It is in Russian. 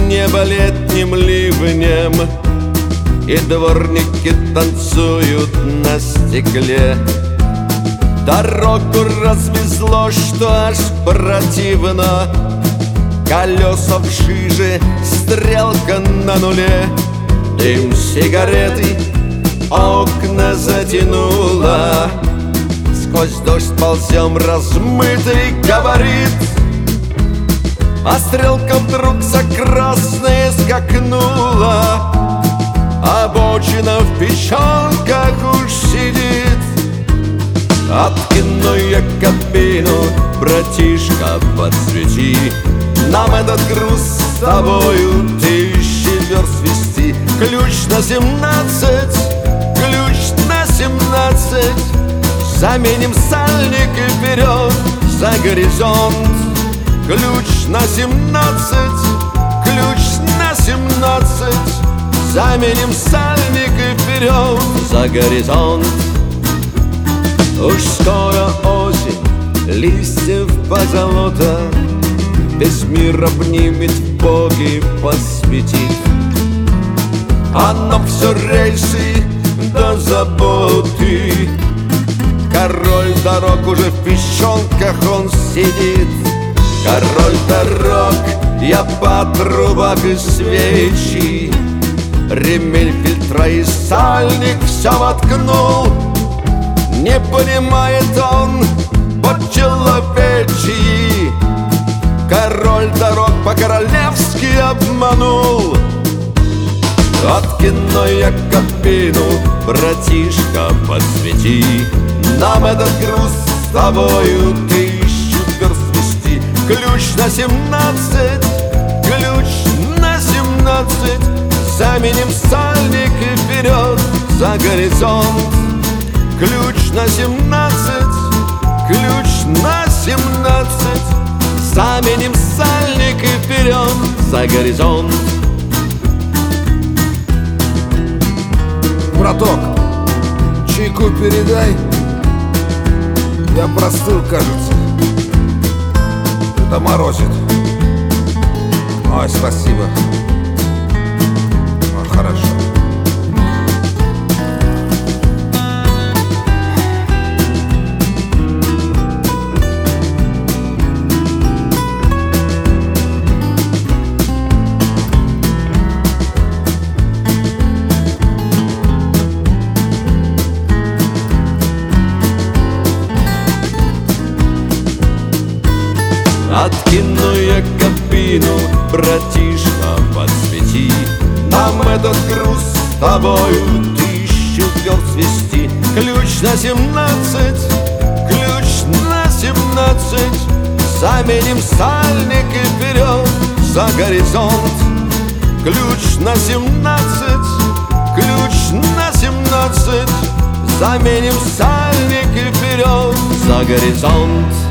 небо летним ливнем, и дворники танцуют на стекле. Дорогу развезло, что аж противно, колеса в жиже, стрелка на нуле. Дым сигареты окна затянуло, сквозь дождь ползем размытый габарит. А стрелка вдруг за красное скакнула, обочина в печенках уж сидит. Откину я кабину, братишка, подсвети нам этот груз с тобою 1000 верст вести. Ключ на 17, ключ на 17, заменим сальник и вперед за горизонт. Ключ на 17, ключ на 17, заменим сальник и вперед за горизонт. Уж скоро осень, листьев позолота, весь мир обнимет, в боги посвятит. А нам все рельсы до заботы, король дорог уже в песчонках он сидит. Король дорог, я по трубах и свечи, ремень фильтра и сальник все воткнул. Не понимает он по-человечьи, король дорог по-королевски обманул. Откину я кабину, братишка, подсвети нам этот груз с тобою 1000 верст вести. Ключ на 17, ключ на 17, заменим сальник и вперед за горизонт. Ключ на 17, ключ на 17, заменим сальник и вперед за горизонт. Браток, чайку передай. Я простыл, кажется. Это морозит. Ой, спасибо. Хорошо. Откину я кабину, братишка, подсвети нам этот груз с тобою 1000 верст вести. Ключ на 17, ключ на 17, заменим сальник и вперед за горизонт. Ключ на 17, ключ на 17, заменим сальник и вперед за горизонт.